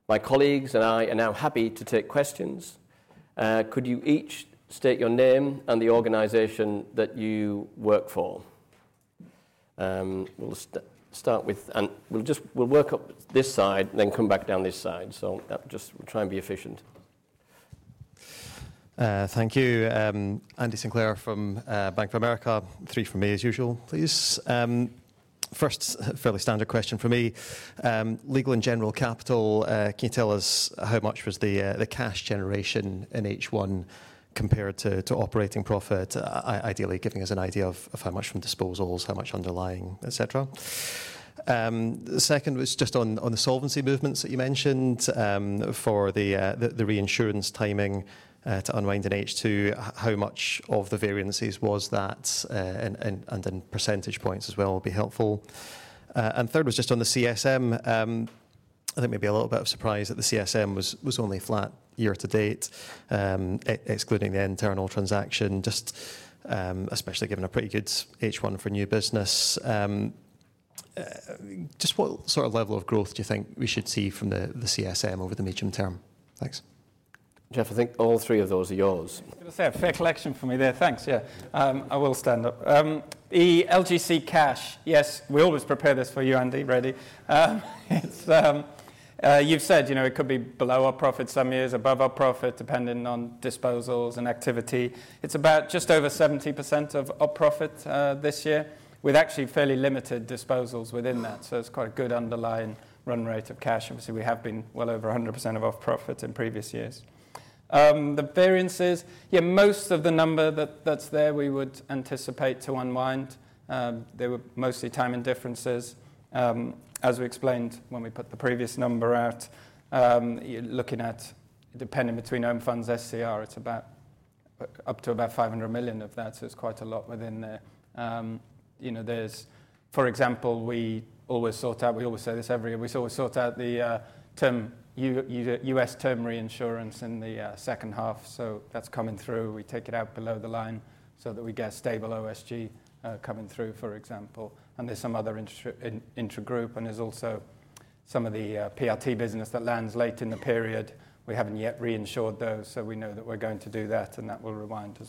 My colleagues and I are now happy to take questions. Could you each state your name and the organisation that you work for? We'll start with, and we'll work up this side, then come back down this side. So we'll try and be efficient. Thank you. Andy Sinclair from Bank of America. 3 from me as usual, please. First, fairly standard question for me. Legal and General Capital, can you tell us how much was the cash generation in H1 compared to operating profit, ideally giving us an idea of how much from disposals, how much underlying, etc. The second was just on the solvency movements that you mentioned for the reinsurance timing to unwind in H2. How much of the variances was that, and in percentage points as well, will be helpful. And third was just on the CSM. I think maybe a little bit of surprise that the CSM was only flat year to date, excluding the internal transaction, just especially given a pretty good H1 for new business. Just what sort of level of growth do you think we should see from the CSM over the medium term? Thanks. Jeff, I think all 3 of those are yours. I was going to say a fair collection for me there. Thanks. Yeah, I will stand up. The LGC cash. Yes, we always prepare this for you, Andy. Ready? You've said, it could be below our profit some years, above our profit, depending on disposals and activity. It's about just over 70% of our profit this year, with actually fairly limited disposals within that. So it's quite a good underlying run rate of cash. Obviously, we have been well over 100% of our profit in previous years. The variances, most of the number that's there we would anticipate to unwind. They were mostly timing differences. As we explained when we put the previous number out, you're looking at, depending between own funds, SCR, it's about up to about 500 million of that, so it's quite a lot within there. There's, for example, we always say this every year, we always sort out the US term reinsurance in the second half, so that's coming through. We take it out below the line so that we get stable OSG coming through, for example. And there's some other intra-group, and there's also some of the PRT business that lands late in the period. We haven't yet reinsured those, so we know that we're going to do that, and that will unwind.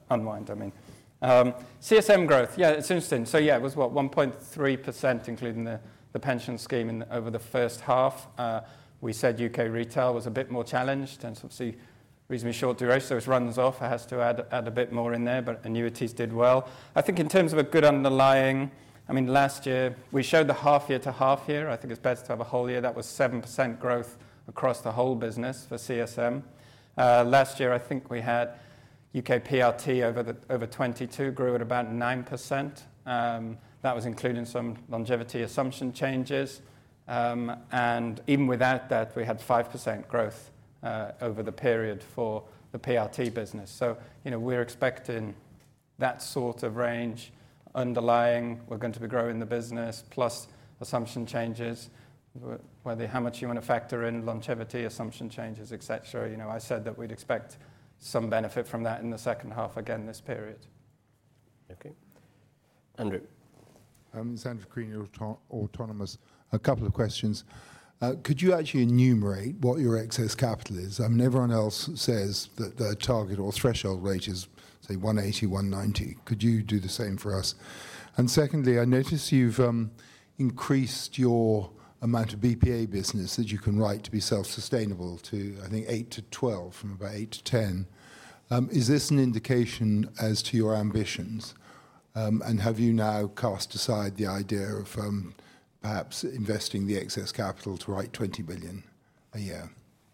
CSM growth, it's interesting. So it was 1.3%, including the pension scheme over the first half. We said UK retail was a bit more challenged, and obviously reasonably short duration, so it runs off. It has to add a bit more in there, but annuities did well. I think in terms of a good underlying, last year we showed the half year to half year. I think it's better to have a whole year. That was 7% growth across the whole business for CSM. Last year, I think we had UK PRT over 22 grew at about 9%. That was including some longevity assumption changes. And even without that, we had 5% growth over the period for the PRT business. So, we're expecting that sort of range. Underlying, we're going to be growing the business, plus assumption changes, how much you want to factor in longevity assumption changes, etc. I said that we'd expect some benefit from that in the second half again this period. Okay. Andrew. It's Andrew Crean, Autonomous. A couple of questions. Could you actually enumerate what your excess capital is? Everyone else says that the target or threshold rate is, say, 180, 190. Could you do the same for us? And secondly, I notice you've increased your amount of BPA business that you can write to be self-sustainable to, I think, 8 to 12 from about 8 to 10. Is this an indication as to your ambitions? And have you now cast aside the idea of perhaps investing the excess capital to write 20 billion a year?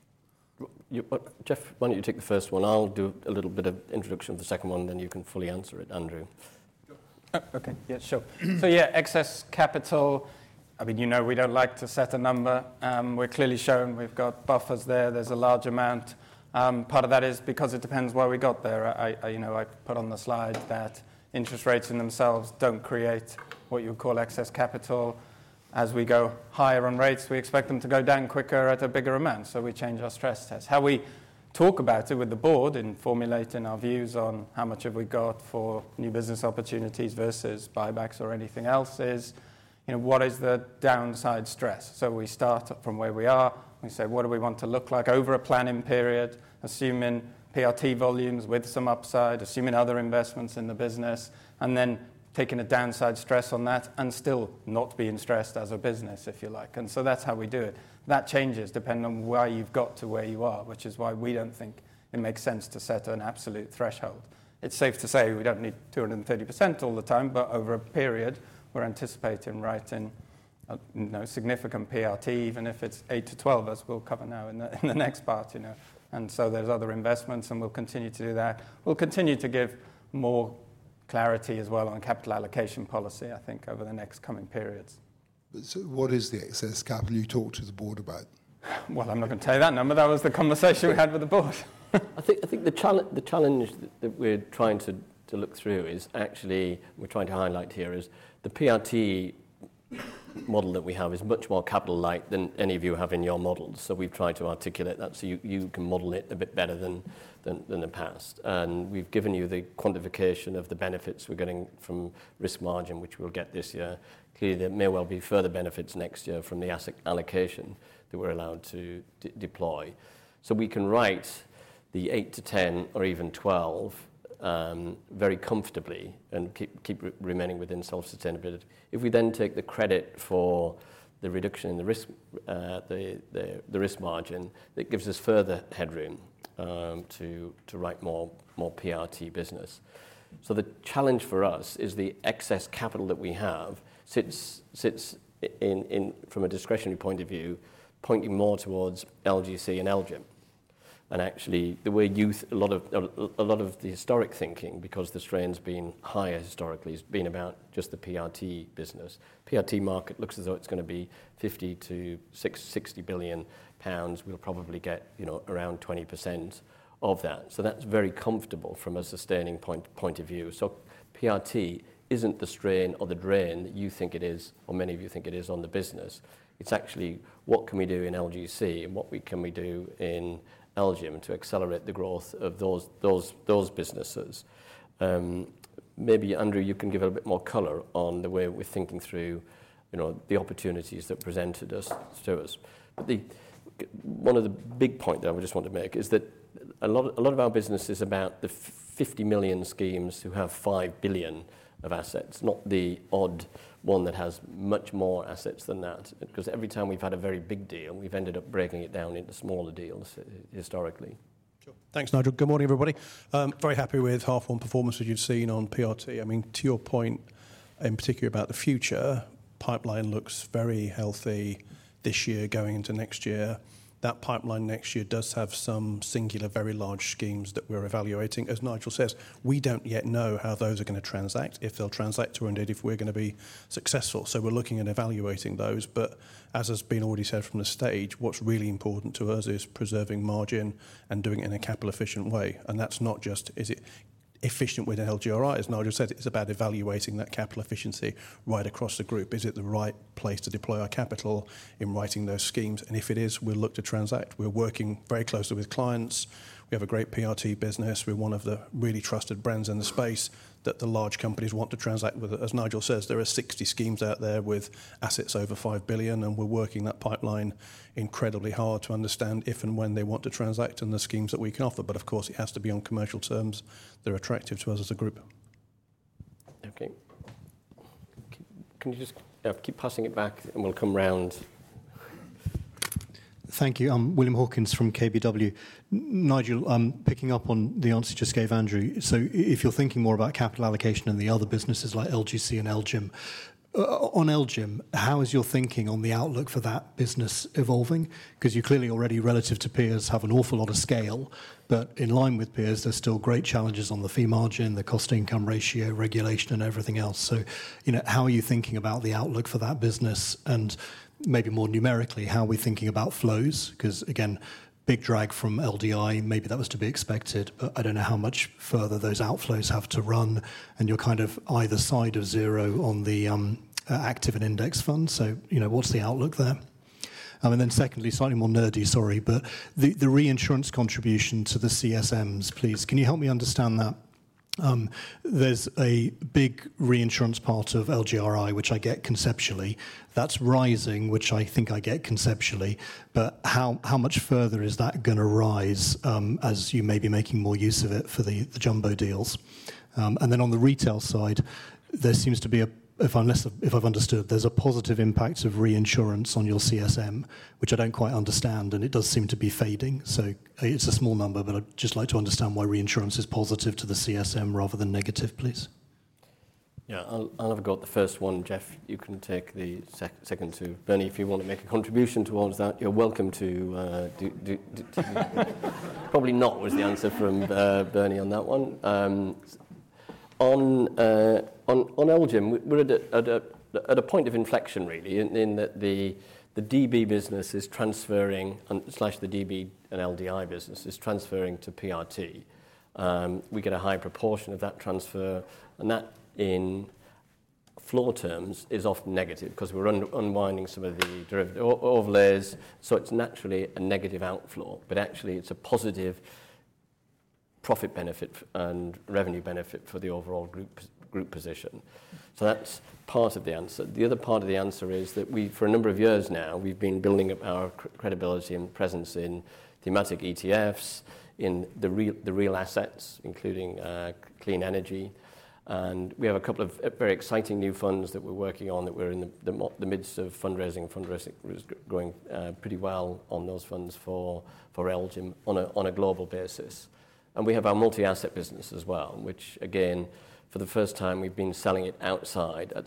Jeff, why don't you take the first one? I'll do a little bit of introduction of the second one, then you can fully answer it, Andrew. Okay, yeah, sure. So excess capital, we don't like to set a number. We're clearly shown we've got buffers there. There's a large amount. Part of that is because it depends where we got there. I put on the slide that interest rates in themselves don't create what you would call excess capital. As we go higher on rates, we expect them to go down quicker at a bigger amount, so we change our stress test. How we talk about it with the board in formulating our views on how much have we got for new business opportunities versus buybacks or anything else is, what is the downside stress? So we start from where we are, We say, what do we want to look like over a planning period, assuming PRT volumes with some upside, assuming other investments in the business, and then taking a downside stress on that and still not being stressed as a business, if you like. And so that's how we do it. That changes depending on where you've got to where you are, which is why we don't think it makes sense to set an absolute threshold. It's safe to say we don't need 230% all the time, but over a period, we're anticipating writing significant PRT, even if it's 8 to 12, as we'll cover now in the next part, And so there's other investments, and we'll continue to do that. We'll continue to give more clarity as well on capital allocation policy, I think, over the next coming periods. So what is the excess capital you talked to the board about? Well, I'm not going to tell you that number. That was the conversation we had with the board. I think the challenge that we're trying to look through is actually, we're trying to highlight here, is the PRT model that we have is much more capital light than any of you have in your models. So we've tried to articulate that so you can model it a bit better than the past. And we've given you the quantification of the benefits we're getting from risk margin, which we'll get this year. Clearly, there may well be further benefits next year from the asset allocation that we're allowed to deploy. So we can write the 8 to 10 or even 12 very comfortably and keep remaining within self-sustainability. If we then take the credit for the reduction in the risk, the risk margin, that gives us further headroom to write more PRT business. So the challenge for us is the excess capital that we have sits in from a discretionary point of view, pointing more towards LGC and LGIM. And actually, the way a lot of the historic thinking, because the strain's been higher historically, has been about just the PRT business. PRT market looks as though it's going to be 50 to 60 billion pounds. We'll probably get around 20% of that. So that's very comfortable from a sustaining point of view. So PRT isn't the strain or the drain that you think it is, or many of you think it is, on the business. It's actually what can we do in LGC and what can we do in LGIM to accelerate the growth of those businesses. Maybe, Andrew, you can give a bit more colour on the way we're thinking through, the opportunities that presented to us. But one of the big points that I just want to make is that a lot of our business is about the 50 million schemes who have 5 billion of assets, not the odd one that has much more assets than that. Because every time we've had a very big deal, we've ended up breaking it down into smaller deals historically. Sure. Thanks, Nigel. Good morning, everybody. Very happy with half one performance that you've seen on PRT. I mean, to your point, in particular about the future, pipeline looks very healthy this year going into next year. That pipeline next year does have some singular, very large schemes that we're evaluating. As Nigel says, we don't yet know how those are going to transact, if they'll transact, or indeed if we're going to be successful. So we're looking at evaluating those. But as has been already said from the stage, what's really important to us is preserving margin and doing it in a capital efficient way. And that's not just, is it efficient with an LGRI, as Nigel said, it's about evaluating that capital efficiency right across the group. Is it the right place to deploy our capital in writing those schemes? And if it is, we'll look to transact. We're working very closely with clients. We have a great PRT business. We're one of the really trusted brands in the space that the large companies want to transact with. As Nigel says, there are 60 schemes out there with assets over 5 billion, and we're working that pipeline incredibly hard to understand if and when they want to transact and the schemes that we can offer. But of course, it has to be on commercial terms that are attractive to us as a group. Okay. Can you just keep passing it back and we'll come round. Thank you. I'm William Hawkins from KBW. Nigel, picking up on the answer you just gave Andrew, so if you're thinking more about capital allocation and the other businesses like LGC and LGIM, on LGIM, how is your thinking on the outlook for that business evolving? Because you clearly already, relative to peers, have an awful lot of scale, but in line with peers, there's still great challenges on the fee margin, the cost-to-income ratio, regulation and everything else. So, how are you thinking about the outlook for that business? And maybe more numerically, how are we thinking about flows? Because, again, big drag from LDI, maybe that was to be expected, but I don't know how much further those outflows have to run, and you're kind of either side of zero on the active and index fund. So, what's the outlook there? And then secondly, slightly more nerdy, sorry, but the reinsurance contribution to the CSMs, please, can you help me understand that There's a big reinsurance part of LGRI, which I get conceptually. That's rising, which I think I get conceptually. But how much further is that going to rise as you may be making more use of it for the jumbo deals? And then on the retail side, there seems to be if I've understood, there's a positive impact of reinsurance on your CSM, which I don't quite understand, and it does seem to be fading. So it's a small number, but I'd just like to understand why reinsurance is positive to the CSM rather than negative, please. Yeah, I'll have a go at the first one. Jeff, you can take the second two. Bernie, if you want to make a contribution towards that, you're welcome to probably not was the answer from Bernie on that one. On LGIM, we're at a point of inflection, really, in that the DB business is transferring, slash the DB and LDI business is transferring to PRT. We get a high proportion of that transfer, and that, in floor terms, is often negative because we're unwinding some of the derivative overlays, so it's naturally a negative outflow, but actually it's a positive profit benefit and revenue benefit for the overall group position. So that's part of the answer. The other part of the answer is that for a number of years now, we've been building up our credibility and presence in thematic ETFs, in the real assets, including clean energy. And we have a couple of very exciting new funds that we're working on, that we're in the midst of fundraising. Fundraising is going pretty well on those funds for LGIM on a global basis. And we have our multi-asset business as well, which, again, for the first time, we've been selling it outside of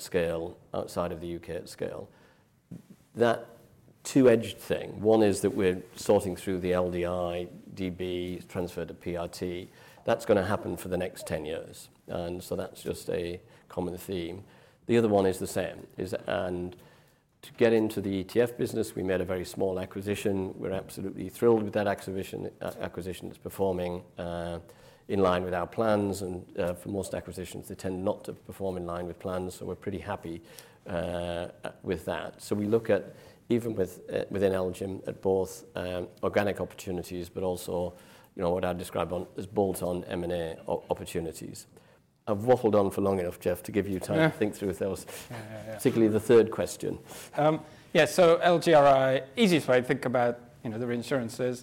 the UK at scale. That two-edged thing, one is that we're sorting through the LDI, DB, transfer to PRT. That's going to happen for the next 10 years. And so that's just a common theme. The other one is the same. And to get into the ETF business, we made a very small acquisition. We're absolutely thrilled with that acquisition. It's performing in line with our plans, and for most acquisitions, they tend not to perform in line with plans, so we're pretty happy with that. So we look at, even within LGIM, at both organic opportunities, but also, what I describe as bolt-on M&A opportunities. I've waffled on for long enough, Jeff, to give you time to think through those, particularly the third question. So LGRI, easiest way to think about the reinsurance is,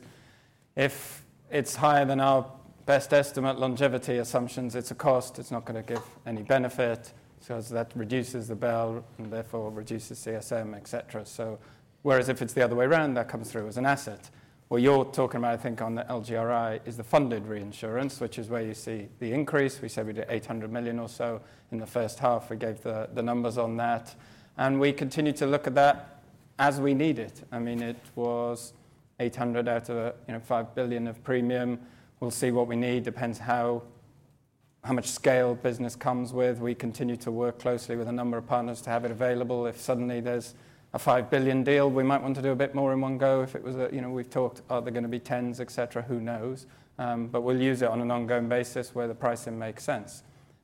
if it's higher than our best estimate longevity assumptions, it's a cost, it's not going to give any benefit, so that reduces the BEL and therefore reduces CSM, etc. So, whereas if it's the other way around, that comes through as an asset. What you're talking about, I think, on the LGRI is the funded reinsurance, which is where you see the increase. We said we did 800 million or so in the first half. We gave the numbers on that. And we continue to look at that as we need it. I mean, it was 800 out of 5 billion of premium. We'll see what we need. Depends how much scale business comes with. We continue to work closely with a number of partners to have it available. If suddenly there's a 5 billion deal, we might want to do a bit more in one go. If it was we've talked, are there going to be tens, etc., who knows? But we'll use it on an ongoing basis where the pricing makes sense.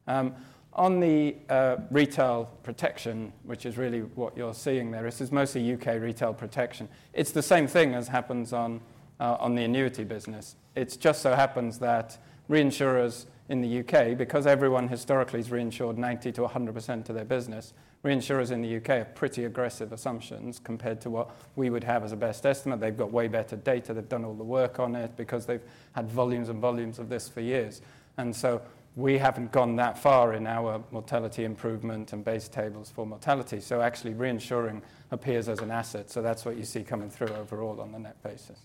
On the retail protection, which is really what you're seeing there, this is mostly UK retail protection. It's the same thing as happens on the annuity business. It just so happens that reinsurers in the UK, because everyone historically has reinsured 90 to 100% of their business, reinsurers in the UK have pretty aggressive assumptions compared to what we would have as a best estimate. They've got way better data. They've done all the work on it because they've had volumes and volumes of this for years. And so we haven't gone that far in our mortality improvement and base tables for mortality. So actually reinsuring appears as an asset. So that's what you see coming through overall on the net basis.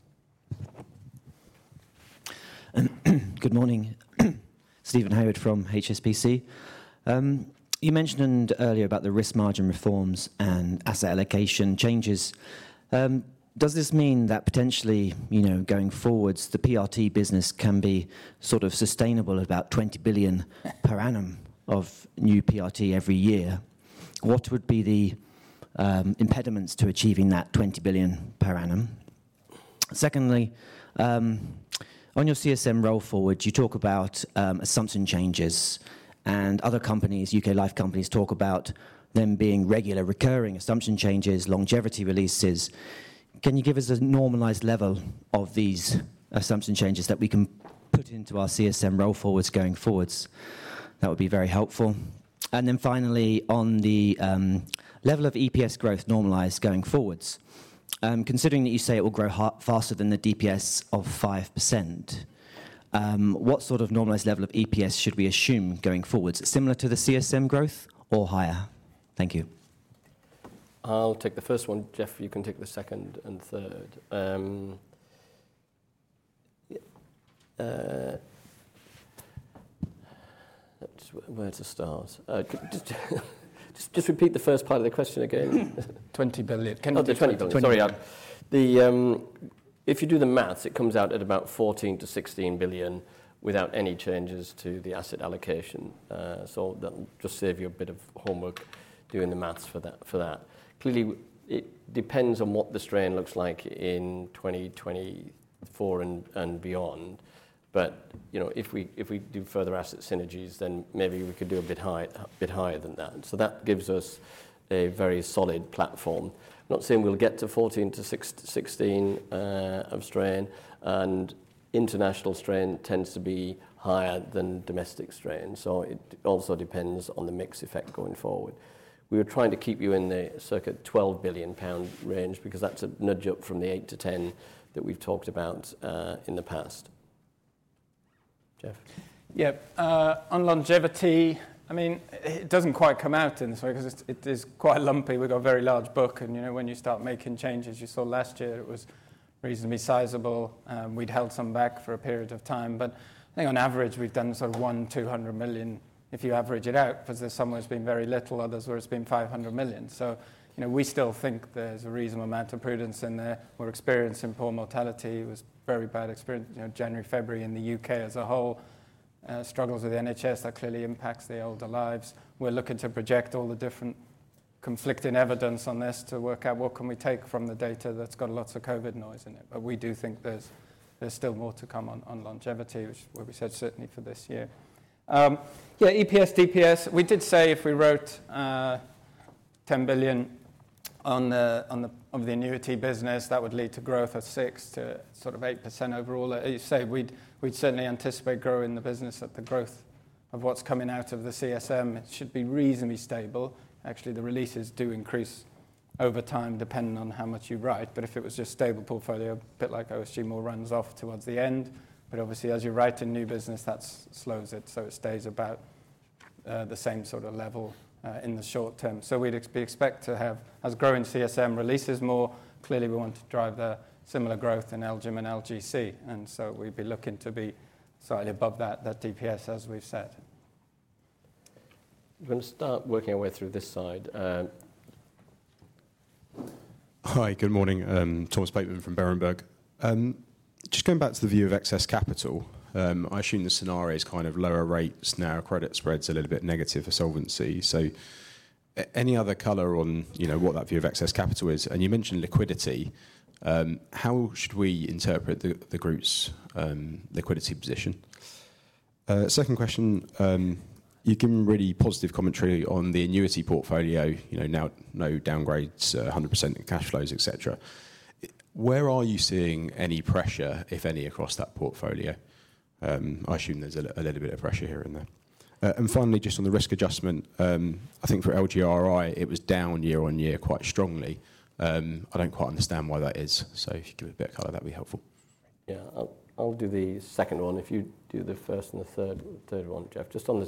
Good morning. Stephen Howard from HSBC. You mentioned earlier about the risk margin reforms and asset allocation changes. Does this mean that potentially, going forwards, the PRT business can be sort of sustainable at about 20 billion per annum of new PRT every year? What would be the impediments to achieving that 20 billion per annum? Secondly, on your CSM roll forward, you talk about assumption changes, and other companies, UK life companies, talk about them being regular, recurring assumption changes, longevity releases. Can you give us a normalized level of these assumption changes that we can put into our CSM roll forwards going forwards. That would be very helpful. And then finally, on the level of EPS growth normalised going forwards, considering that you say it will grow faster than the DPS of 5%, what sort of normalised level of EPS should we assume going forwards? Similar to the CSM growth or higher? Thank you. I'll take the first one. Jeff, you can take the second and third. Where to start? Just repeat the first part of the question again. 20 billion. The 20 billion. Sorry. If you do the maths, it comes out at about 14 to 16 billion without any changes to the asset allocation. So that'll just save you a bit of homework doing the maths for that. Clearly, it depends on what the strain looks like in 2024 and beyond. But if we do further asset synergies, then maybe we could do a bit higher than that. So that gives us a very solid platform. I'm not saying we'll get to 14 to 16 of strain, and international strain tends to be higher than domestic strain. So it also depends on the mix effect going forward. We were trying to keep you in the circa £12 billion range because that's a nudge up from the 8 to 10 that we've talked about in the past. Jeff? Yeah, on longevity, I mean, it doesn't quite come out in this way because it is quite lumpy. We've got a very large book, and when you start making changes, you saw last year it was reasonably sizable. We'd held some back for a period of time, but I think on average we've done sort of 200 million if you average it out, because there's some where it's been very little, others where it's been 500 million. So, we still think there's a reasonable amount of prudence in there. We're experiencing poor mortality. It was very bad experience, January, February in the UK as a whole. Struggles with the NHS, that clearly impacts the older lives. We're looking to project all the different conflicting evidence on this to work out what can we take from the data that's got lots of COVID noise in it. But we do think there's still more to come on longevity, which where we said certainly for this year. EPS, DPS. We did say if we wrote 10 billion of the annuity business, that would lead to growth of 6 to sort of 8% overall. As you say, we'd certainly anticipate growing the business at the growth of what's coming out of the CSM. It should be reasonably stable. Actually, the releases do increase over time depending on how much you write. But if it was just stable portfolio, a bit like OSG, more runs off towards the end. But obviously, as you write in new business, that slows it, so it stays about the same sort of level in the short term. So we'd expect to have, as growing CSM releases more, clearly we want to drive the similar growth in LGIM and LGC. And so we'd be looking to be slightly above that DPS, as we've said. We're going to start working our way through this side. Hi, good morning. Thomas Bateman from Berenberg. Just going back to the view of excess capital, I assume the scenario is kind of lower rates now, credit spreads a little bit negative for solvency. So any other colour on what that view of excess capital is? And you mentioned liquidity. How should we interpret the group's liquidity position? Second question, you've given really positive commentary on the annuity portfolio, now no downgrades, 100% in cash flows, etc. Where are you seeing any pressure, if any, across that portfolio? I assume there's a little bit of pressure here and there. And finally, just on the risk adjustment, I think for LGRI, it was down year on year quite strongly. I don't quite understand why that is. So if you give it a bit of colour, that'd be helpful. Yeah, I'll do the second one. If you do the first and the third one, Jeff. Just on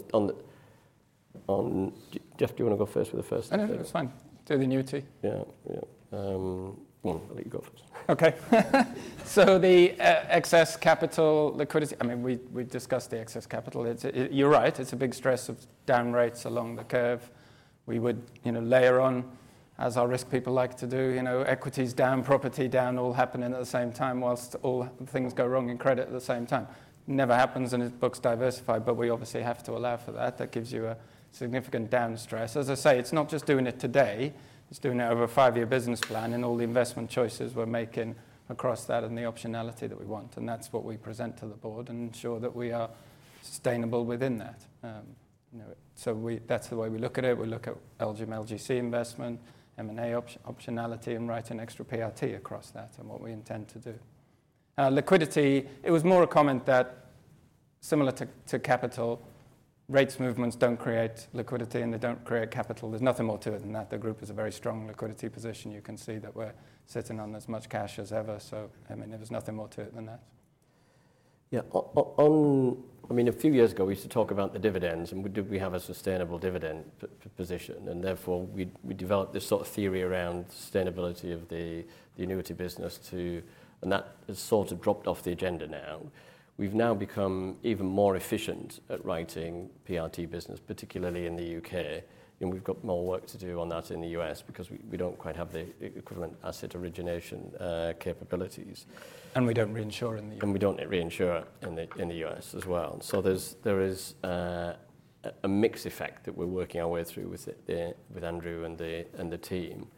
Jeff, do you want to go first with the first? No, it's fine. Do the annuity. Yeah. I'll let you go first. Okay. So the excess capital liquidity, I mean, we discussed the excess capital. You're right, it's a big stress of down rates along the curve. We would, layer on, as our risk people like to do, equities down, property down, all happening at the same time whilst all things go wrong in credit at the same time. Never happens and it books diversified, but we obviously have to allow for that. That gives you a significant down stress. As I say, it's not just doing it today. It's doing it over a 5-year business plan and all the investment choices we're making across that and the optionality that we want. And that's what we present to the board and ensure that we are sustainable within that. So that's the way we look at it. We look at LGIM, LGC investment, M&A optionality, and writing extra PRT across that and what we intend to do. Liquidity, it was more a comment that similar to capital, rates movements don't create liquidity and they don't create capital. There's nothing more to it than that. The group is a very strong liquidity position. You can see that we're sitting on as much cash as ever. So, I mean, there's nothing more to it than that. Yeah, a few years ago we used to talk about the dividends and did we have a sustainable dividend position, and therefore we developed this sort of theory around sustainability of the annuity business and that has sort of dropped off the agenda now. We've now become even more efficient at writing PRT business, particularly in the UK. And we've got more work to do on that in the US because we don't quite have the equivalent asset origination capabilities. And we don't reinsure in the US. And we don't reinsure in the US as well. So there is a mix effect that we're working our way through with Andrew and the team.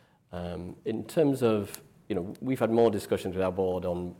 In terms of, we've had more discussions with our board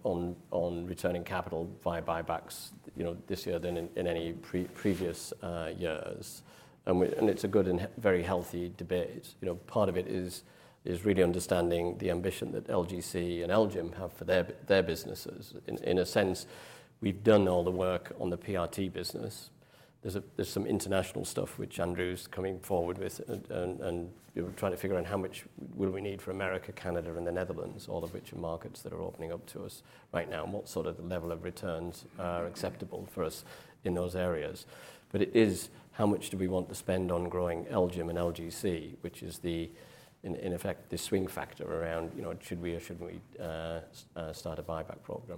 on returning capital via buybacks, this year than in any previous years. And it's a good and very healthy debate. Part of it is really understanding the ambition that LGC and LGIM have for their businesses. In a sense, we've done all the work on the PRT business. There's some international stuff which Andrew's coming forward with, and we're trying to figure out how much will we need for America, Canada, and the Netherlands, all of which are markets that are opening up to us right now, and what sort of level of returns are acceptable for us in those areas. But it is how much do we want to spend on growing LGIM and LGC, which is in effect, the swing factor around, should we or shouldn't we start a buyback program?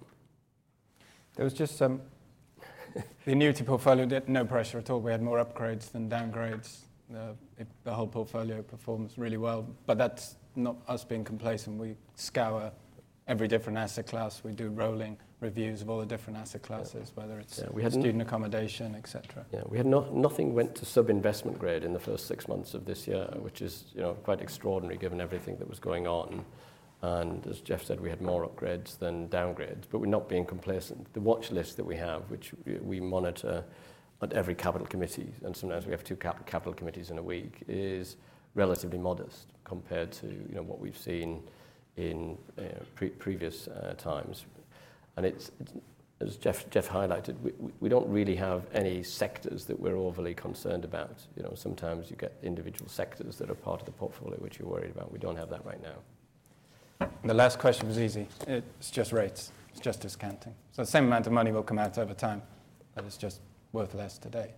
There was just the annuity portfolio did no pressure at all. We had more upgrades than downgrades. The whole portfolio performs really well, but that's not us being complacent. We scour every different asset class. We do rolling reviews of all the different asset classes, whether it's student accommodation, etc. Yeah, we had nothing went to sub-investment grade in the first 6 months of this year, which is quite extraordinary given everything that was going on. And as Jeff said, we had more upgrades than downgrades, but we're not being complacent. The watch list that we have, which we monitor at every capital committee, and sometimes we have 2 capital committees in a week, is relatively modest compared to what we've seen in previous times. And it's as Jeff highlighted, we don't really have any sectors that we're overly concerned about. Sometimes you get individual sectors that are part of the portfolio which you're worried about. We don't have that right now. The last question was easy. It's just rates. It's just discounting. So the same amount of money will come out over time, but it's just worth less today.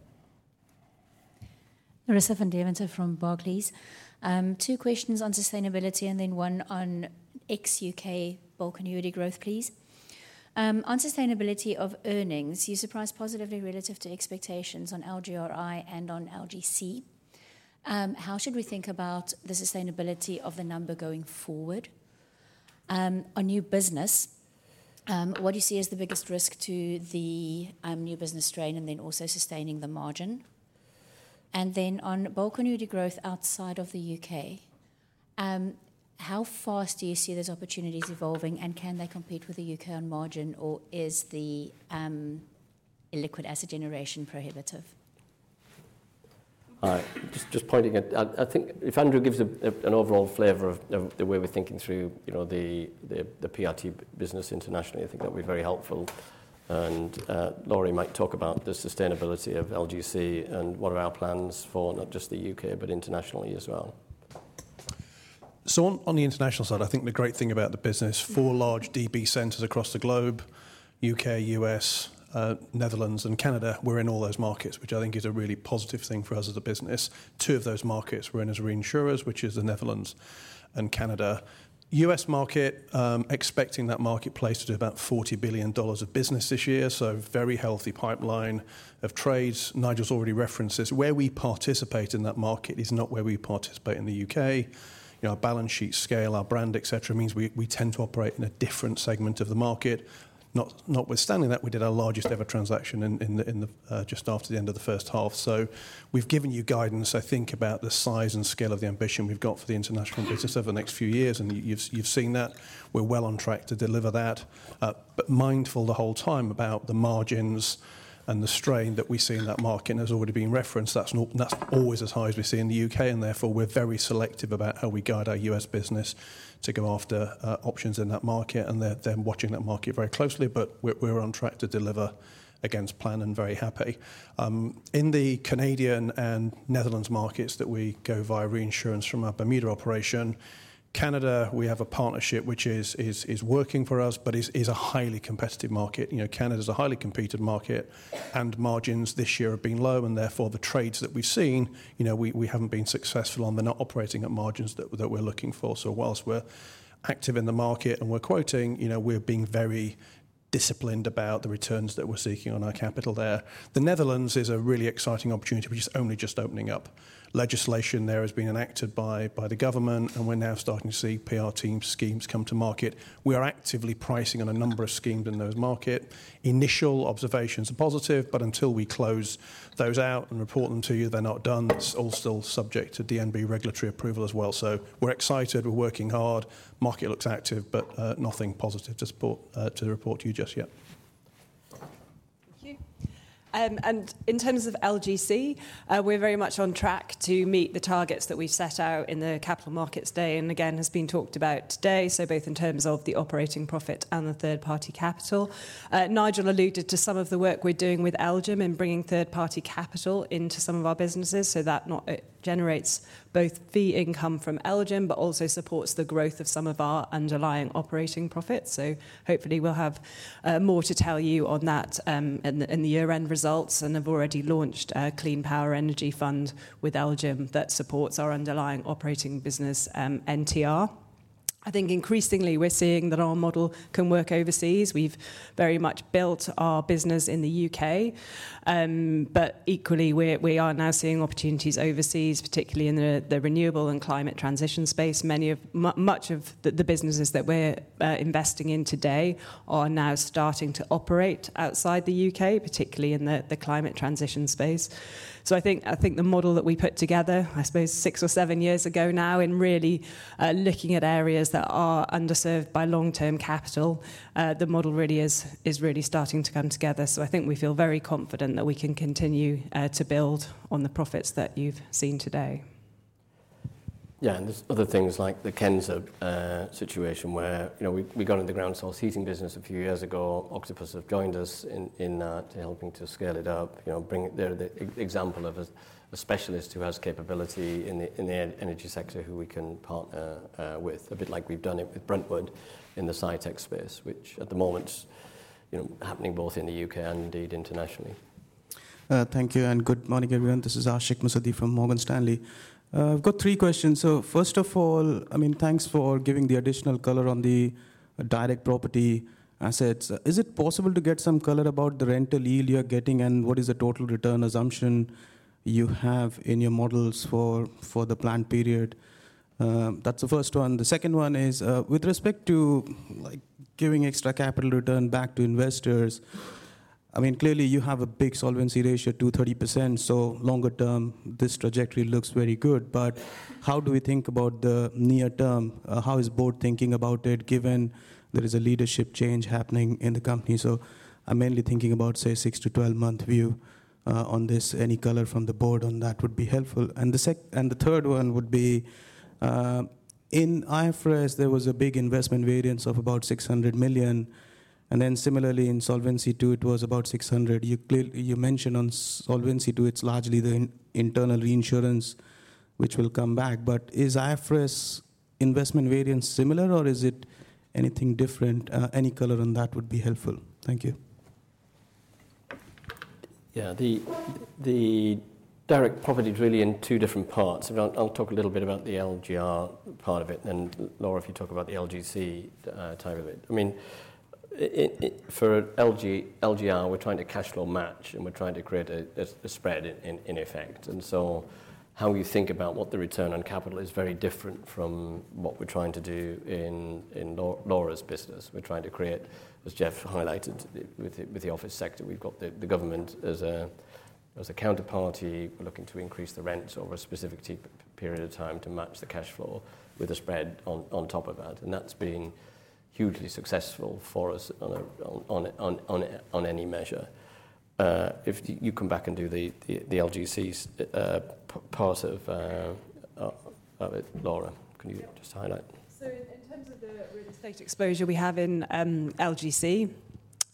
Larissa van Deventer from Barclays. 2 questions on sustainability and then one on ex-UK bulk annuity growth, please. On sustainability of earnings, you surprised positively relative to expectations on LGRI and on LGC. How should we think about the sustainability of the number going forward? On new business, what do you see as the biggest risk to the new business strain and then also sustaining the margin? And then on bulk annuity growth outside of the UK, how fast do you see those opportunities evolving, and can they compete with the UK on margin, or is the illiquid asset generation prohibitive? Just pointing at, I think if Andrew gives an overall flavour of the way we're thinking through, the PRT business internationally, I think that would be very helpful. And Laurie might talk about the sustainability of LGC and what are our plans for not just the UK but internationally as well. So on the international side, I think the great thing about the business, 4 large DB centres across the globe, UK, US, Netherlands and Canada, we're in all those markets, which I think is a really positive thing for us as a business. 2 of those markets we're in as reinsurers, which is the Netherlands and Canada. US market, expecting that marketplace to do about $40 billion of business this year, so very healthy pipeline of trades. Nigel's already referenced this. Where we participate in that market is not where we participate in the UK. Our balance sheet scale, our brand, etc., means we tend to operate in a different segment of the market. Notwithstanding that, we did our largest ever transaction in the just after the end of the first half. So we've given you guidance, I think, about the size and scale of the ambition we've got for the international business over the next few years, and you've seen that. We're well on track to deliver that, but mindful the whole time about the margins and the strain that we see in that market. And has already been referenced, that's always as high as we see in the UK, and therefore we're very selective about how we guide our US business to go after options in that market, and they're watching that market very closely, but we're on track to deliver against plan and very happy. In the Canadian and Netherlands markets that we go via reinsurance from our Bermuda operation, Canada, we have a partnership which is working for us, but is a highly competitive market. Canada is a highly competed market, and margins this year have been low, and therefore the trades that we've seen, we haven't been successful on. They're not operating at margins that we're looking for. So whilst we're active in the market and we're quoting, we're being very disciplined about the returns that we're seeking on our capital there. The Netherlands is a really exciting opportunity, which is only just opening up. Legislation there has been enacted by the government, and we're now starting to see PRT schemes come to market. We are actively pricing on a number of schemes in those markets. Initial observations are positive, but until we close those out and report them to you, they're not done. It's all still subject to DNB regulatory approval as well. So we're excited, we're working hard, market looks active, but nothing positive to report to you just yet. And in terms of LGC, we're very much on track to meet the targets that we've set out in the Capital Markets Day, and again has been talked about today, so both in terms of the operating profit and the third-party capital. Nigel alluded to some of the work we're doing with LGIM in bringing third-party capital into some of our businesses, so that it generates both fee income from LGIM, but also supports the growth of some of our underlying operating profits. So hopefully we'll have more to tell you on that in the year-end results, and have already launched a Clean Power Energy Fund with LGIM that supports our underlying operating business, NTR. I think increasingly we're seeing that our model can work overseas. We've very much built our business in the UK, but equally we are now seeing opportunities overseas, particularly in the renewable and climate transition space. Much of the businesses that we're investing in today are now starting to operate outside the UK, particularly in the climate transition space. So I think the model that we put together, I suppose 6 or 7 years ago now, in really looking at areas that are underserved by long-term capital, the model really is really starting to come together. So I think we feel very confident that we can continue to build on the profits that you've seen today. Yeah, and there's other things like the Kensa situation where, we got in the ground source heating business a few years ago. Octopus have joined us in that, helping to scale it up. They're the example of a specialist who has capability in the energy sector who we can partner with, a bit like we've done it with Bruntwood in the SciTech space, which at the moment, happening both in the UK and indeed internationally. Thank you, and good morning, everyone. This is Ashik Musaddi from Morgan Stanley. I've got 3 questions. So first of all, thanks for giving the additional color on the direct property assets. Is it possible to get some color about the rental yield you're getting, and what is the total return assumption you have in your models for the planned period? That's the first one. The second one is, with respect to giving extra capital return back to investors, clearly you have a big solvency ratio, 230%, so longer term, this trajectory looks very good. But how do we think about the near term? How is board thinking about it, given there is a leadership change happening in the company? So I'm mainly thinking about, say, 6 to 12-month view on this. Any color from the board on that would be helpful. And the third one would be, in IFRS, there was a big investment variance of about 600 million. And then similarly in Solvency II, it was about 600. You mentioned on Solvency II, it's largely the internal reinsurance which will come back. But is IFRS investment variance similar, or is it anything different? Any color on that would be helpful. Thank you. Yeah, the direct property is really in 2 different parts. I'll talk a little bit about the LGR part of it, and then Laura, if you talk about the LGC type of it. For LGR, we're trying to cash flow match, and we're trying to create a spread in effect. And so how you think about what the return on capital is very different from what we're trying to do in Laura's business. We're trying to create, as Jeff highlighted, with the office sector, we've got the government as a counterparty. We're looking to increase the rents over a specific period of time to match the cash flow with a spread on top of that. And that's been hugely successful for us on any measure. If you come back and do the LGC's part of it, Laura, can you just highlight? So in terms of the real estate exposure we have in LGC,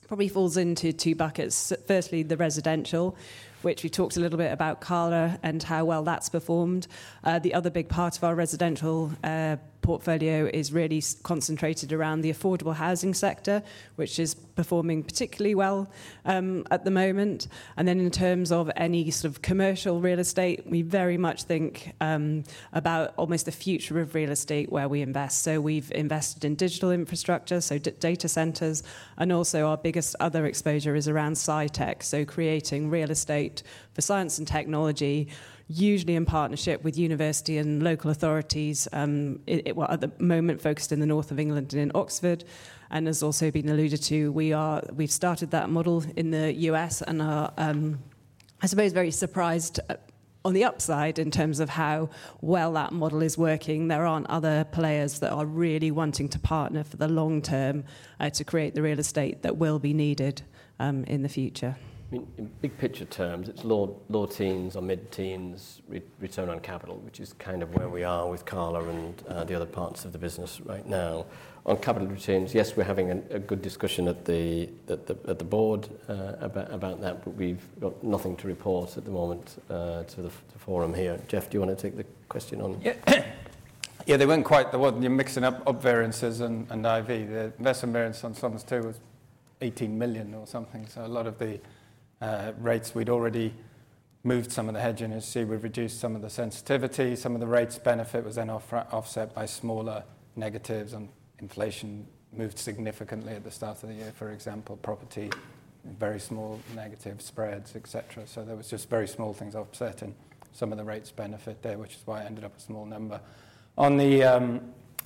probably falls into two buckets. Firstly, the residential, which we talked a little bit about Cala and how well that's performed. The other big part of our residential portfolio is really concentrated around the affordable housing sector, which is performing particularly well at the moment. And then in terms of any sort of commercial real estate, we very much think about almost the future of real estate where we invest. So we've invested in digital infrastructure, so data centres, and also our biggest other exposure is around sci-tech, so creating real estate for science and technology, usually in partnership with university and local authorities, well, at the moment focused in the north of England and in Oxford. And as also been alluded to, we've started that model in the US and are, I suppose, very surprised on the upside in terms of how well that model is working. There aren't other players that are really wanting to partner for the long term to create the real estate that will be needed in the future. I mean, in big picture terms, it's low teens or mid-teens return on capital, which is kind of where we are with Cala and the other parts of the business right now. On capital returns, yes, we're having a good discussion at the board about that, but we've got nothing to report at the moment to the forum here. Jeff, do you want to take the question on? Yeah, they weren't quite the one. You're mixing up variances and IV. The investment variance on Solvency II was 18 million or something, so a lot of the rates, we'd already moved some of the hedging. As you see, we've reduced some of the sensitivity. Some of the rates benefit was then offset by smaller negatives, and inflation moved significantly at the start of the year, for example, property, very small negative spreads, etc. So there was just very small things offsetting some of the rates benefit there, which is why it ended up a small number. On the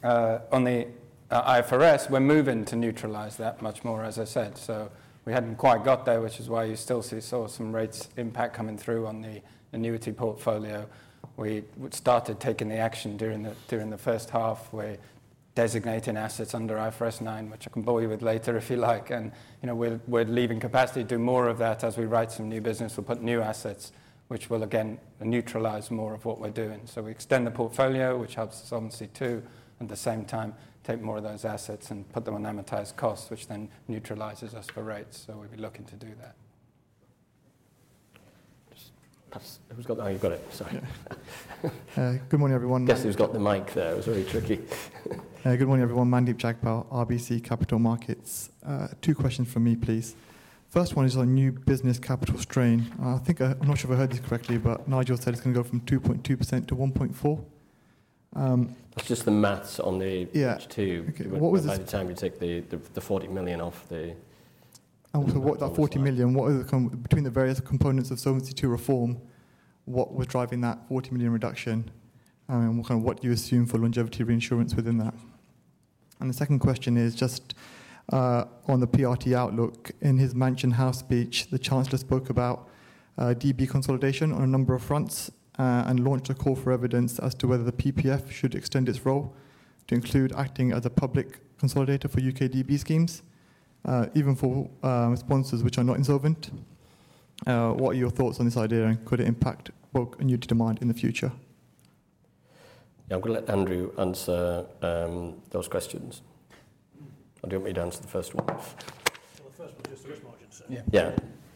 IFRS, we're moving to neutralise that much more, as I said. So we hadn't quite got there, which is why you still saw some rates impact coming through on the annuity portfolio. We started taking the action during the first half. We're designating assets under IFRS 9, which I can bore you with later if you like. And we're leaving capacity to do more of that as we write some new business. We'll put new assets, which will again neutralise more of what we're doing. So we extend the portfolio, which helps the Solvency II, and at the same time take more of those assets and put them on amortized costs, which then neutralises us for rates. So we'll be looking to do that. Who's got? Oh, you've got it. Sorry. Good morning, everyone. Guess who's got the mic there? It was very tricky. Good morning, everyone. Mandeep Jagpal, RBC Capital Markets. Two questions from me, please. First one is on new business capital strain. I'm not sure if I heard this correctly, but Nigel said it's going to go from 2.2% to 1.4%. That's just the maths on the H2. Okay. What was by the time you take the 40 million off the... And so what that 40 million, what are between the various components of Solvency II reform, what was driving that 40 million reduction? And what do you assume for longevity reinsurance within that? And the second question is just on the PRT outlook. In his Mansion House speech, the Chancellor spoke about DB consolidation on a number of fronts and launched a call for evidence as to whether the PPF should extend its role to include acting as a public consolidator for UK DB schemes, even for sponsors which are not insolvent. What are your thoughts on this idea, and could it impact bulk annuity demand in the future? Yeah, I'm going to let Andrew answer those questions. Or do you want me to answer the first one? Well, the first one is just the risk margins. Yeah.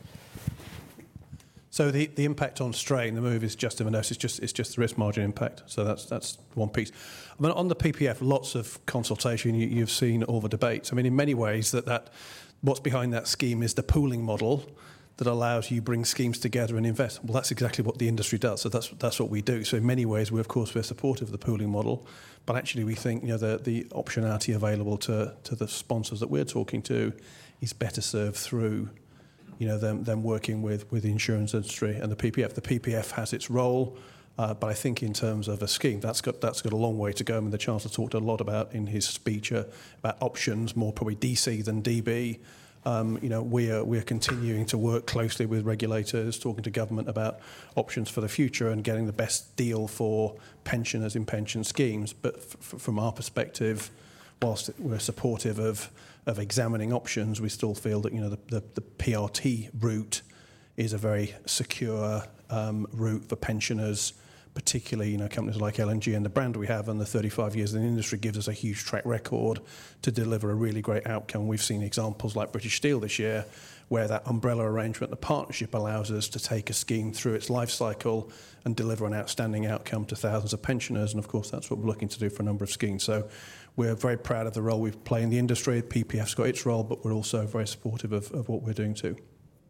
So the impact on strain, the move is just it's just the risk margin impact. So that's one piece. I mean, on the PPF, lots of consultation. You've seen all the debates. I mean, in many ways, that what's behind that scheme is the pooling model that allows you bring schemes together and invest. Well, that's exactly what the industry does. So that's what we do. So in many ways, we're supportive of the pooling model, but actually we think the optionality available to the sponsors that we're talking to is better served through them working with the insurance industry and the PPF. The PPF has its role, but I think in terms of a scheme, that's got a long way to go. I mean, the Chancellor talked a lot about in his speech about options, more probably DC than DB. We're continuing to work closely with regulators, talking to government about options for the future and getting the best deal for pensioners in pension schemes. But from our perspective, whilst we're supportive of examining options, we still feel that the PRT route is a very secure route for pensioners, particularly companies like LNG and the brand we have and the 35 years in the industry gives us a huge track record to deliver a really great outcome. We've seen examples like British Steel this year, where that umbrella arrangement, the partnership, allows us to take a scheme through its life cycle and deliver an outstanding outcome to thousands of pensioners. And of course, that's what we're looking to do for a number of schemes. So we're very proud of the role we play in the industry. PPF's got its role, but we're also very supportive of what we're doing too.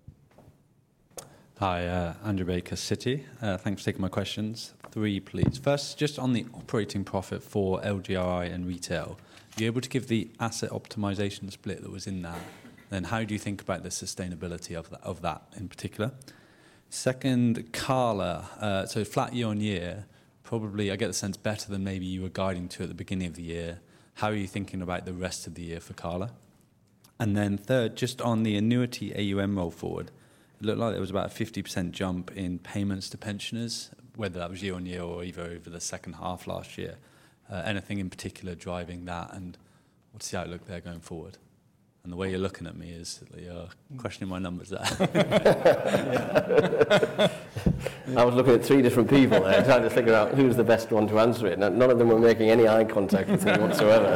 Hi, Andrew Baker, Citi. Thanks for taking my questions. 3, please. First, just on the operating profit for LGRI and retail, are you able to give the asset optimization split that was in that? Then how do you think about the sustainability of that in particular? Second, Cala, so flat year on year, probably I get the sense better than maybe you were guiding to at the beginning of the year. How are you thinking about the rest of the year for Cala? And then third, just on the annuity AUM roll forward, it looked like there was about a 50% jump in payments to pensioners, whether that was year on year or either over the second half last year. Anything in particular driving that, and what's the outlook there going forward? And the way you're looking at me is you're questioning my numbers there. I was looking at 3 different people there, trying to figure out who's the best one to answer it. None of them were making any eye contact with me whatsoever.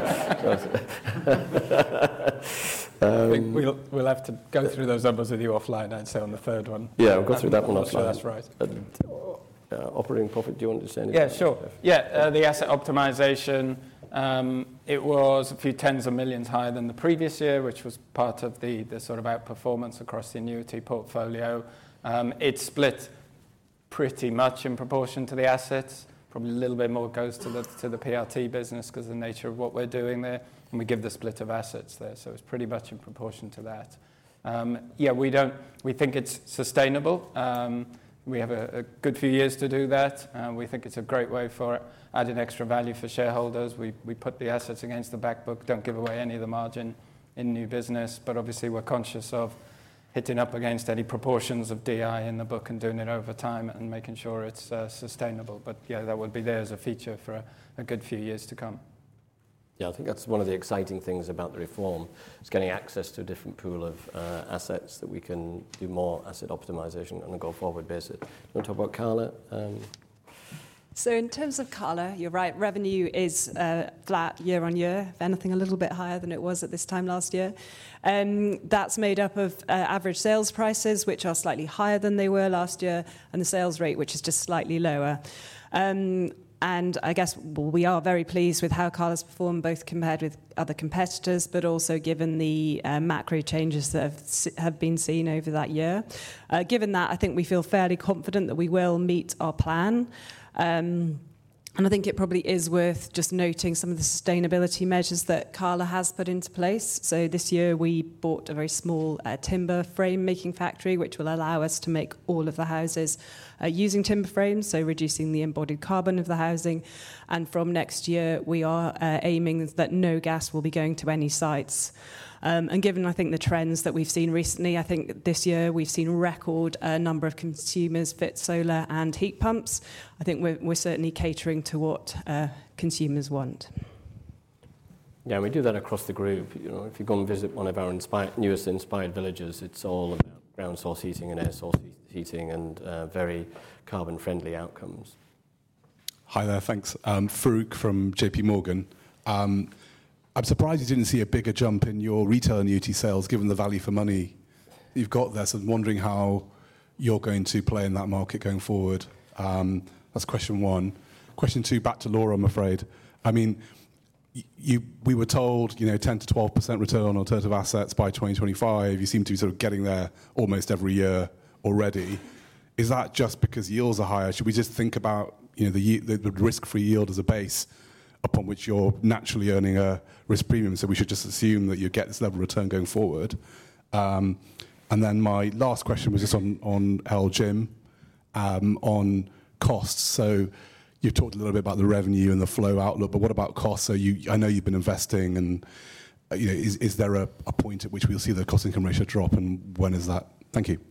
I think we'll have to go through those numbers with you offline, I'd say, on the third one. Yeah, we'll go through that one offline. Sure that's right. Operating profit, do you want to say anything? Yeah, sure. Yeah, the asset optimization, it was a few tens of millions higher than the previous year, which was part of the sort of outperformance across the annuity portfolio. It's split pretty much in proportion to the assets. Probably a little bit more goes to the PRT business because of the nature of what we're doing there, and we give the split of assets there, so it's pretty much in proportion to that. We think it's sustainable. We have a good few years to do that. We think it's a great way for adding extra value for shareholders. We put the assets against the back book, don't give away any of the margin in new business, but obviously we're conscious of hitting up against any proportions of DI in the book and doing it over time and making sure it's sustainable. But yeah, that would be there as a feature for a good few years to come. Yeah, I think that's one of the exciting things about the reform, is getting access to a different pool of assets that we can do more asset optimization on a go-forward basis. You want to talk about Cala? So in terms of Cala, you're right, revenue is flat year on year, if anything a little bit higher than it was at this time last year. That's made up of average sales prices, which are slightly higher than they were last year, and the sales rate, which is just slightly lower. And I guess we are very pleased with how Cala's performed, both compared with other competitors, but also given the macro changes that have been seen over that year. Given that, I think we feel fairly confident that we will meet our plan. And I think it probably is worth just noting some of the sustainability measures that Cala has put into place. So this year we bought a very small timber frame making factory, which will allow us to make all of the houses using timber frames, so reducing the embodied carbon of the housing. And from next year, we are aiming that no gas will be going to any sites. And given, I think, the trends that we've seen recently, I think this year we've seen a record number of consumers fit solar and heat pumps. I think we're certainly catering to what consumers want. Yeah, we do that across the group. You know, if you go and visit one of our newest inspired villages, it's all about ground source heating and air source heating and very carbon-friendly outcomes. Hi there, thanks. Farouk from JP Morgan. I'm surprised you didn't see a bigger jump in your retail annuity sales, given the value for money you've got there. So I'm wondering how you're going to play in that market going forward. That's question one. Question two, back to Laura, I'm afraid. I mean, we were told, 10 to 12% return on alternative assets by 2025. You seem to be sort of getting there almost every year already. Is that just because yields are higher? Should we just think about, the risk-free yield as a base upon which you're naturally earning a risk premium, so we should just assume that you get this level of return going forward? And then my last question was just on LGIM, on costs. So you've talked a little bit about the revenue and the flow outlook, but what about costs? So I know you've been investing, and is there a point at which we'll see the cost-income ratio drop, and when is that? Thank you.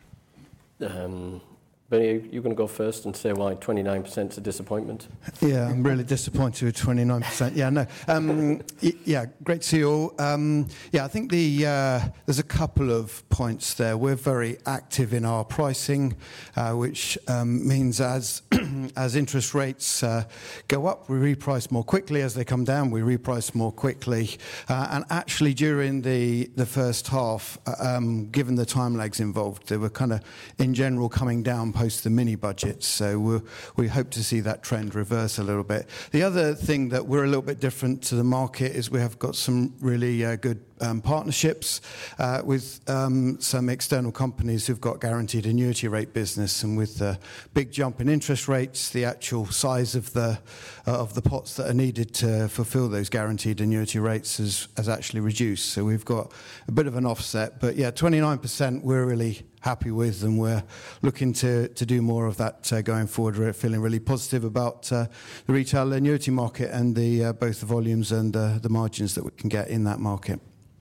Benny, you're going to go first and say why 29% is a disappointment? Yeah, I'm really disappointed with 29%. Yeah, no. Yeah, great to see you all. I think there's a couple of points there. We're very active in our pricing, which means as as interest rates go up, we reprice more quickly. As they come down, we reprice more quickly. And actually, during the first half, given the time lags involved, they were kind of, in general, coming down post the mini budget. So we hope to see that trend reverse a little bit. The other thing that we're a little bit different to the market is we have got some really good partnerships with some external companies who've got guaranteed annuity rate business, and with the big jump in interest rates, the actual size of the pots that are needed to fulfil those guaranteed annuity rates has actually reduced. So we've got a bit of an offset, but yeah, 29% we're really happy with, and we're looking to do more of that going forward. We're feeling really positive about the retail annuity market and both the volumes and the margins that we can get in that market.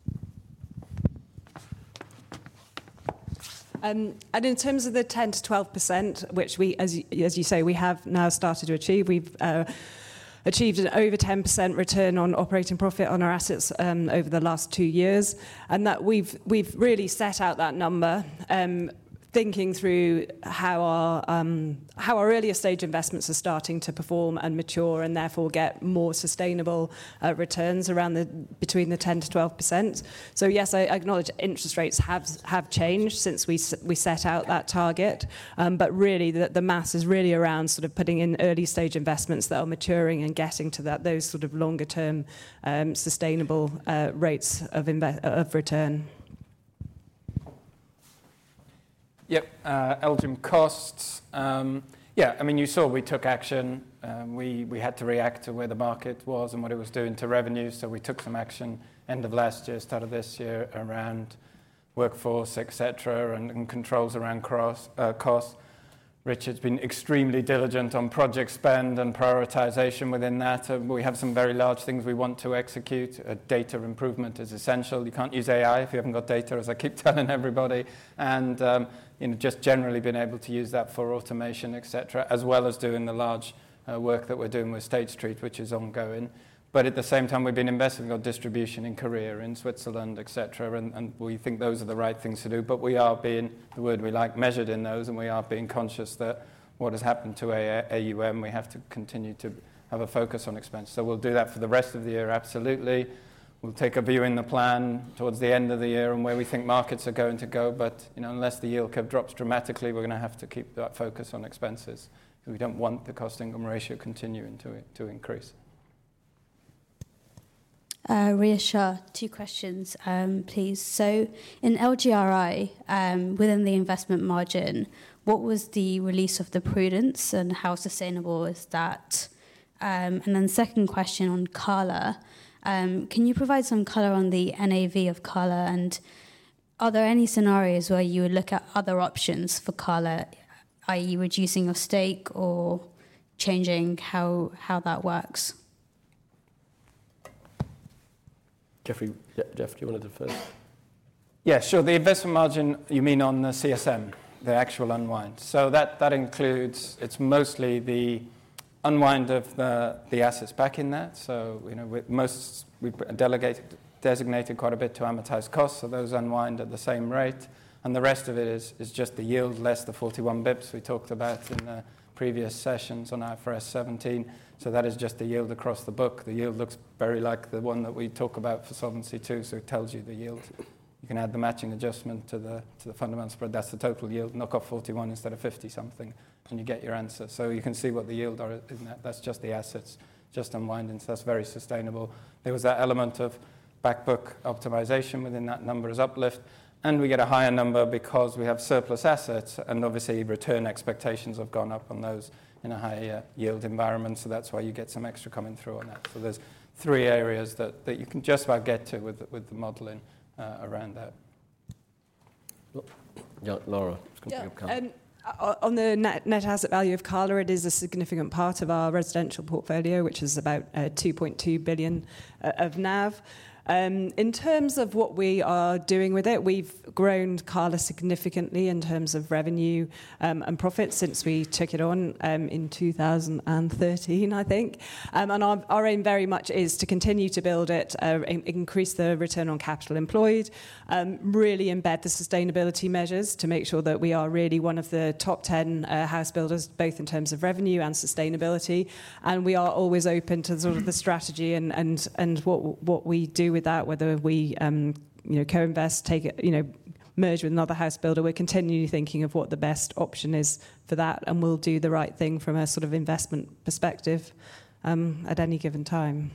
And in terms of the 10 to 12%, which we, as you say, we have now started to achieve, we've achieved an over 10% return on operating profit on our assets over the last 2 years, and that we've really set out that number, thinking through how our earlier stage investments are starting to perform and mature, and therefore get more sustainable returns around between the 10 to 12%. So yes, I acknowledge interest rates have changed since we set out that target, but really the maths is really around sort of putting in early stage investments that are maturing and getting to those sort of longer term sustainable rates of return. Yep, LGIM costs. Yeah, I mean, you saw we took action. We had to react to where the market was and what it was doing to revenue, so we took some action end of last year, start of this year, around workforce, etc., and controls around costs. Richard's been extremely diligent on project spend and prioritization within that. We have some very large things we want to execute. Data improvement is essential. You can't use AI if you haven't got data, as I keep telling everybody. And just generally being able to use that for automation, etc., as well as doing the large work that we're doing with State Street, which is ongoing. But at the same time, we've been investing in Distribution in Korea, in Switzerland, etc., and we think those are the right things to do. But we are being, the word we like, measured in those, and we are being conscious that what has happened to AUM, we have to continue to have a focus on expense. So we'll do that for the rest of the year, absolutely. We'll take a view in the plan towards the end of the year and where we think markets are going to go. But unless the yield curve drops dramatically, we're going to have to keep that focus on expenses. We don't want the cost-income ratio continuing to increase. Ria Shah, 2 questions, please. So in LGRI, within the investment margin, what was the release of the prudence and how sustainable is that? And then second question on Cala. Can you provide some color on the NAV of Cala, and are there any scenarios where you would look at other options for Cala, i.e. reducing your stake or changing how that works? Jeff, do you want to do first? Yeah, sure. The investment margin, you mean on the CSM, the actual unwind. So that includes, it's mostly the unwind of the assets back in that. So, we've designated quite a bit to amortized costs, so those unwind at the same rate. And the rest of it is just the yield less the 41 bips we talked about in the previous sessions on IFRS 17. So that is just the yield across the book. The yield looks very like the one that we talk about for Solvency II, so it tells you the yield. You can add the matching adjustment to the fundamental spread. That's the total yield. Knock off 41 instead of 50-something, and you get your answer. So you can see what the yield are in that. That's just the assets, just unwinding. So that's very sustainable. There was that element of back book optimization within that number as uplift. And we get a higher number because we have surplus assets, and obviously return expectations have gone up on those in a high yield environment, so that's why you get some extra coming through on that. So there's 3 areas that you can just about get to with the modelling around that. Yeah, Laura. On the net asset value of Cala, it is a significant part of our residential portfolio, which is about 2.2 billion of NAV. In terms of what we are doing with it, we've grown Cala significantly in terms of revenue and profit since we took it on in 2013, I think. And our aim very much is to continue to build it, increase the return on capital employed, really embed the sustainability measures to make sure that we are really one of the top 10 house builders, both in terms of revenue and sustainability. And we are always open to sort of the strategy and what we do with that, whether we co-invest, take it, merge with another house builder. We're continually thinking of what the best option is for that, and we'll do the right thing from a sort of investment perspective at any given time.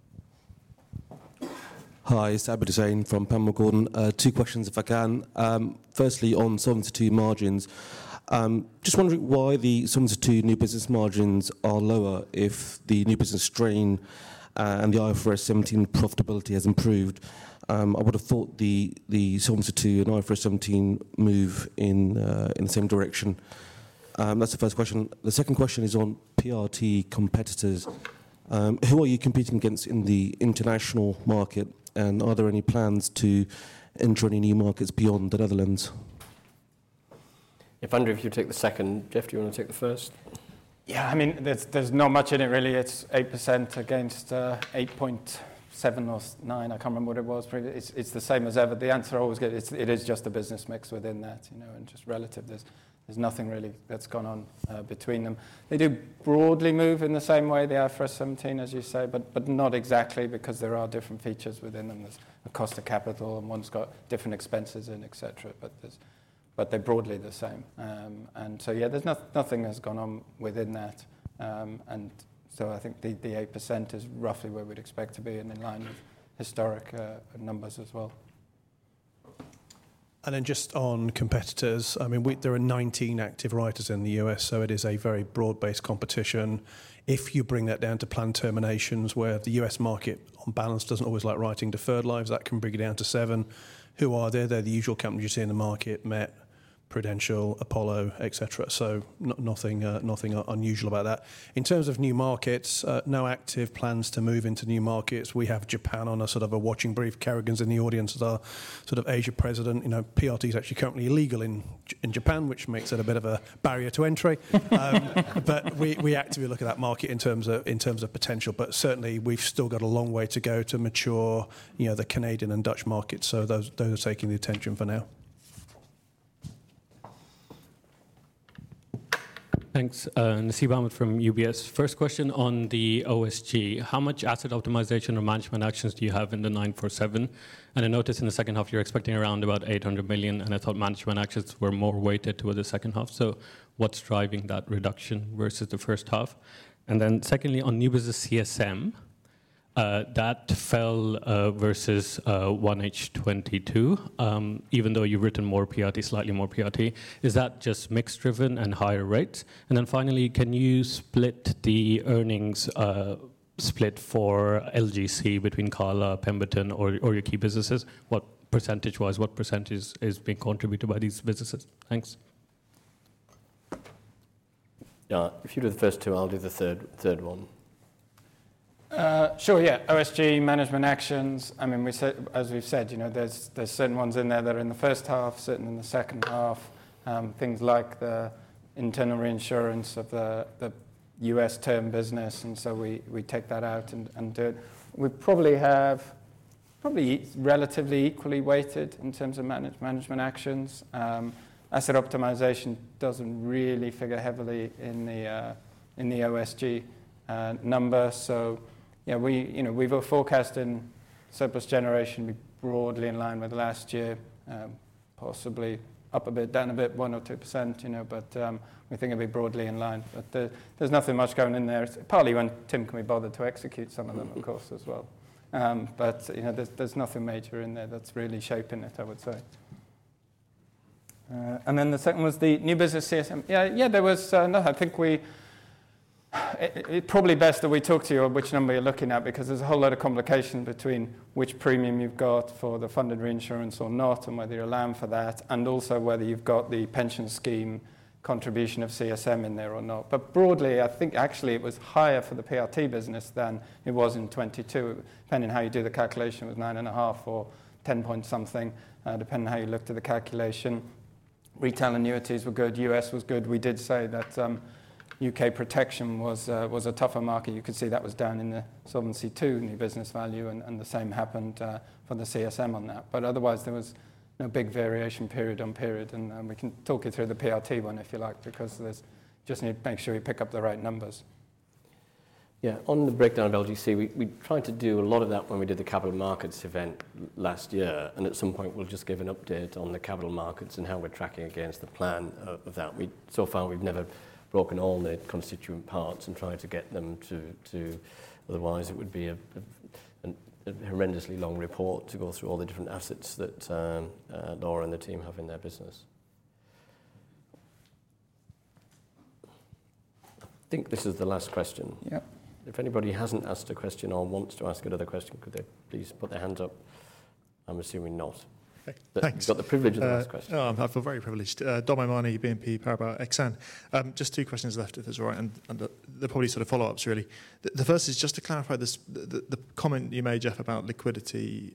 Hi, it's Abid Hussain from Panmure Gordon. 2 questions, if I can. Firstly, on Solvency II margins, just wondering why the Solvency II new business margins are lower if the new business strain and the IFRS 17 profitability has improved. I would have thought the Solvency II and IFRS 17 move in the same direction. That's the first question. The second question is on PRT competitors. Who are you competing against in the international market, and are there any plans to enter any new markets beyond the Netherlands? If Andrew, if you take the second, Jeff, do you want to take the first? Yeah, I mean, there's not much in it really. It's 8% against 8.7 or 9. I can't remember what it was. It's the same as ever. The answer I always get it is just a business mix within that, and just relative. There's nothing really that's gone on between them. They do broadly move in the same way, the IFRS 17, as you say, but not exactly, because there are different features within them. There's a cost of capital, and one's got different expenses in, etc. But they're broadly the same. And so, yeah, there's nothing has gone on within that. And so I think the 8% is roughly where we'd expect to be, and in line with historic numbers as well. And then just on competitors, I mean, there are 19 active writers in the US, so it is a very broad-based competition. If you bring that down to planned terminations, where the US market, on balance, doesn't always like writing deferred lives, that can bring it down to 7. Who are there? They're the usual companies you see in the market: Met, Prudential, Apollo, etc. So nothing unusual about that. In terms of new markets, no active plans to move into new markets. We have Japan on a sort of a watching brief. Kerrigan's in the audience as our sort of Asia president. PRT is actually currently illegal in Japan, which makes it a bit of a barrier to entry. But we actively look at that market in terms of potential. But certainly we've still got a long way to go to mature, the Canadian and Dutch markets. So those are taking the attention for now. Thanks. Nasib Ahmed from UBS. First question on the OSG. How much asset optimization or management actions do you have in the 947? And I noticed in the second half you're expecting around about 800 million, and I thought management actions were more weighted toward the second half. So what's driving that reduction versus the first half? And then secondly, on new business CSM, that fell versus 1H22, even though you've written more PRT, slightly more PRT. Is that just mix-driven and higher rates? And then finally, can you split the earnings split for LGC between Cala, Pemberton, or your key businesses? What percentage is being contributed by these businesses? Thanks. Yeah, if you do the first two, I'll do the third one. Sure, yeah. OSG management actions. I mean, as we've said, there's certain ones in there that are in the first half, certain in the second half. Things like the internal reinsurance of the US term business, and so we take that out and do it. We probably relatively equally weighted in terms of management actions. Asset optimization doesn't really figure heavily in the OSG number, so. Yeah, we were forecasting surplus generation be broadly in line with last year, possibly up a bit, down a bit, 1 or 2%, but we think it'll be broadly in line. But there's nothing much going in there. It's partly when Tim can be bothered to execute some of them, of course, as well. But there's nothing major in there that's really shaping it, I would say. And then the second was the new business CSM. Yeah, there was I think it's probably best that we talk to you on which number you're looking at, because there's a whole lot of complication between which premium you've got for the funded reinsurance or not, and whether you're allowing for that, and also whether you've got the pension scheme contribution of CSM in there or not. But broadly, I think actually it was higher for the PRT business than it was in 22, depending on how you do the calculation. It was 9.5 or 10 point something, depending on how you looked at the calculation. Retail annuities were good, US was good. We did say that UK protection was a tougher market. You could see that was down in the Solvency II new business value, and the same happened for the CSM on that. But otherwise, there was no big variation period on period, and we can talk you through the PRT one if you like, because there's just need to make sure you pick up the right numbers. Yeah, on the breakdown of LGC, we tried to do a lot of that when we did the capital markets event last year, and at some point we'll just give an update on the capital markets and how we're tracking against the plan of that. So far we've never broken all the constituent parts and tried to get them to otherwise it would be a horrendously long report to go through all the different assets that Laura and the team have in their business. I think this is the last question. Yep. If anybody hasn't asked a question or wants to ask another question, could they please put their hands up? I'm assuming not. But Thanks. You've got the privilege of the last question. I feel very privileged. Dom Imani, BNP Paribas Exane. Just two questions left, if that's all right, and they're probably sort of follow-ups, really. The first is just to clarify this, the comment you made, Jeff, about liquidity.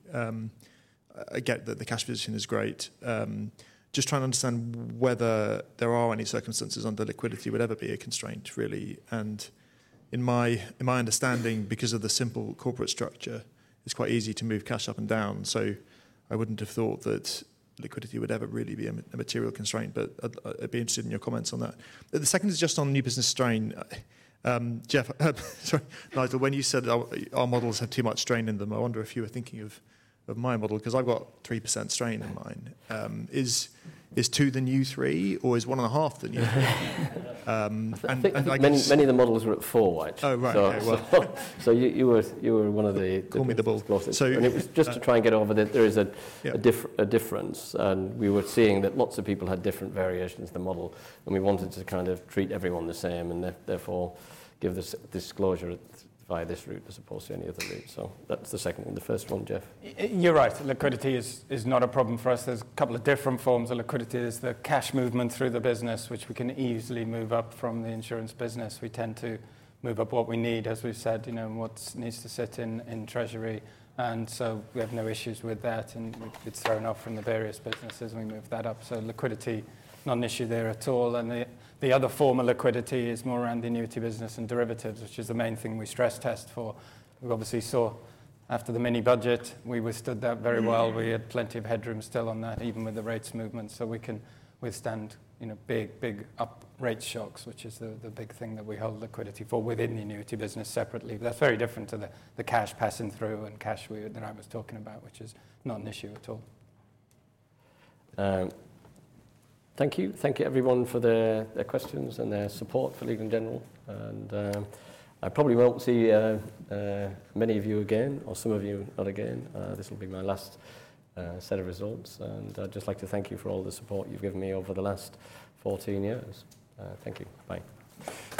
I get that the cash position is great. Just trying to understand whether there are any circumstances under liquidity would ever be a constraint, really. And in my understanding, because of the simple corporate structure, it's quite easy to move cash up and down. So I wouldn't have thought that liquidity would ever really be a material constraint, but I'd be interested in your comments on that. The second is just on new business strain. Jeff, sorry, Nigel, when you said our models have too much strain in them, I wonder if you were thinking of my model, because I've got 3% strain in mine. Is 2 the new 3, or is 1.5 the new 3? I think many of the models were at 4, actually. Oh, right. Okay, well. So you were one of the Call me the bull. So, and it was just to try and get over that there is a difference, and we were seeing that lots of people had different variations of the model, and we wanted to kind of treat everyone the same, and therefore give this disclosure via this route as opposed to any other route. So that's the second one. The first one, Jeff. You're right. Liquidity is not a problem for us. There's a couple of different forms of liquidity. There's the cash movement through the business, which we can easily move up from the insurance business. We tend to move up what we need, as we've said, what needs to sit in Treasury. And so we have no issues with that. And it's thrown off from the various businesses, and we move that up. So liquidity, not an issue there at all. And the other form of liquidity is more around the annuity business and derivatives, which is the main thing we stress test for. We obviously saw after the mini budget, we withstood that very well. We had plenty of headroom still on that, even with the rates movement, so we can withstand big up rate shocks, which is the big thing that we hold liquidity for within the annuity business separately. But that's very different to the cash passing through and cash that I was talking about, which is not an issue at all. Thank you. Thank you, everyone, for their questions and their support for Legal & General. And I probably won't see many of you again, or some of you not again. This will be my last set of results. And I'd just like to thank you for all the support you've given me over the last 14 years. Thank you. Bye.